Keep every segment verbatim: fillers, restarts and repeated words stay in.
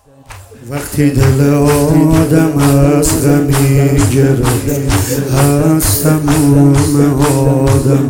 وقتی دل آدم از غمی گرفت، از تموم آدم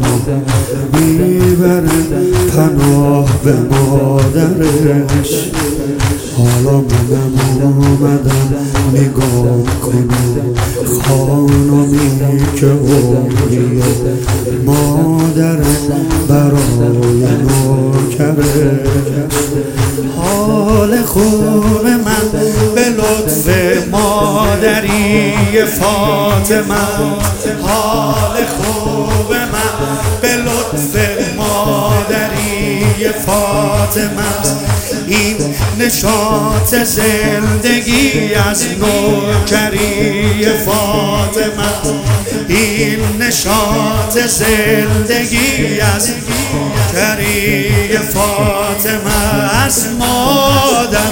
میبره پناه به مادرش. حالا منم اومدم نگاه کنم خانمی که عمریه مادر برای نوکرش. حال خوب من به لطف مادری فاطمه، حال خوب من به لطف مادری فاطمه. این نشاط زندگی از نوکری فاطمه، این نشاط زندگی از نوکری فاطمه. از مادرم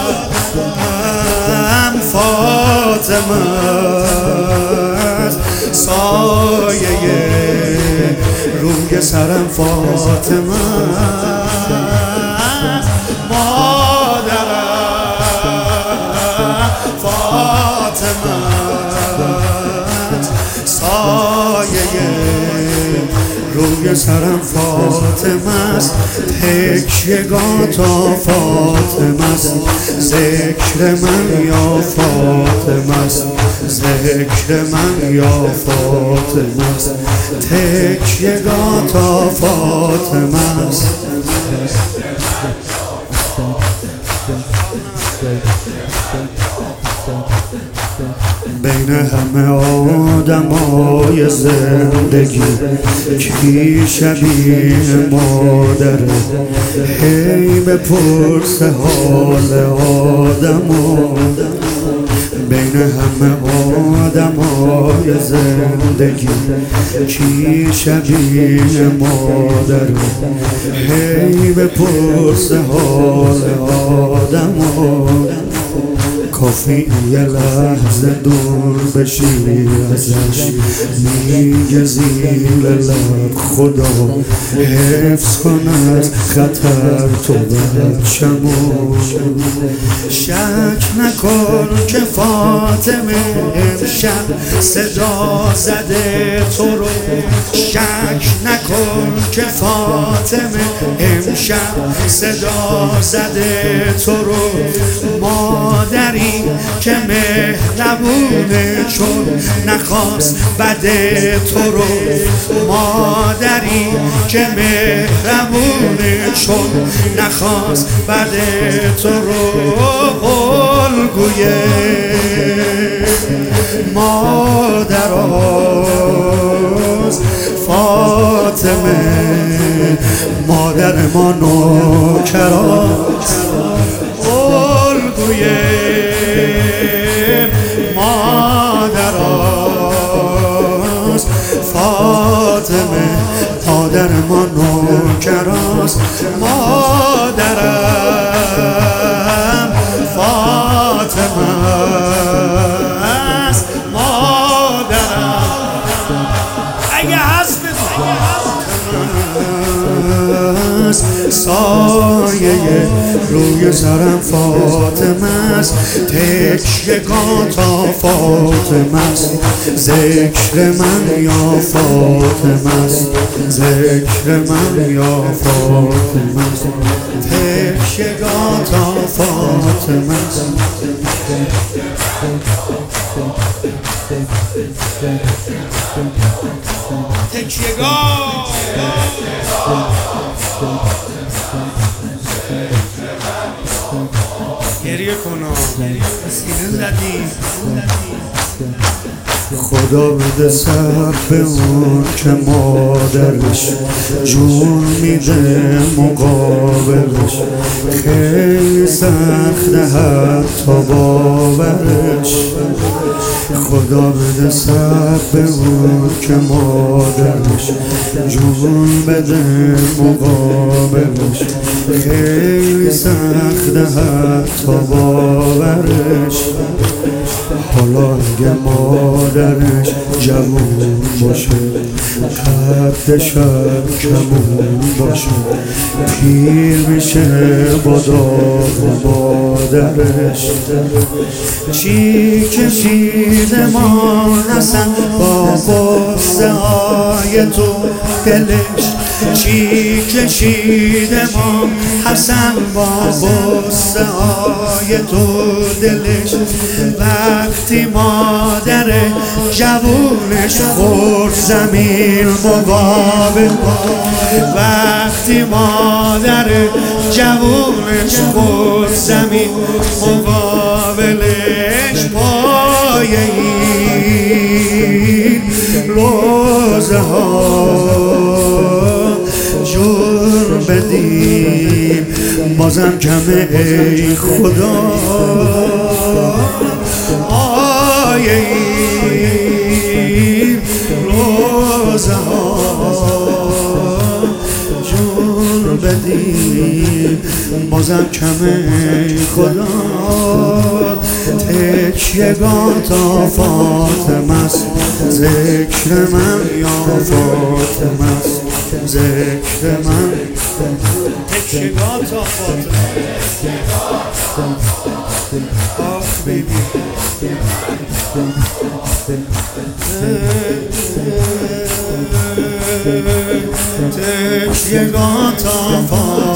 فاطمه، سایه روی سرم فاطمه. روی سرم فاطمه است، تکیه‌گاه تا فاطمه است. ذکر من یا فاطمه است، ذکر من یا فاطمه است. تکیه‌گاه تا فاطمه است. بین همه آدمای زندگی کی شبیه مادره؟ هی بپرس حال آدمو. بین همه آدمای زندگی کی شبیه مادره؟ هی بپرس حال آدمو. کافی یه لحظه دور بشی ازش، میگه زیر لب خدا حفظ کن از خطر تو بچمو. شک نکن که فاطمه امشب صدا زده تو رو، شک نکن که فاطمه امشب صدا زده تو رو. مادری که مهربونه چون نخواست بده تو رو، مادری که مهربونه چون نخواست بده تو رو. الگوی مادراست فاطمه، مادر ما نوکراست. الگوی مادراست فاطمه، مادر ما نوکراست. مادرم فاطمه است، مادرم اگه هست سایه روی سرم فاطمه است. تکیه‌گاه تا فاطمه است. ذکر من یا فاطمه است، ذکر من یا فاطمه است. تکیه‌گاه تا فاطمه است. تکیه‌گاه گریه کنم سینه زدی. خدا بده سر به اون که مادرش جون میده مقابلش. خیلی سخته حتی باورش. خدا بده سر به اون که مادرش جون بده مقابلش. خیلی سخته حتی باورش. حالا اگه مادرش جوون باشه قدش هم کمون باشه پیر میشه با داغ مادرش چی کشیده ما حسن با غصه های تو دلش چی کشیده ما حسن با غصه های تو دلش وقتی مادر جوونش خورد زمین مقابل وقتی مادر جوونش خورد زمین مقابلش پای این روزه ها جور بدیم بازم کمه ای خدا آی این روزه ها جور بدیم بازم کمه ای خدا تکیهگاه تا فاطمه است ذکر من یا فاطمه است ذکر من تکیهگاه تا فاطمه آخ بیبی تکیهگاه تا فاطمه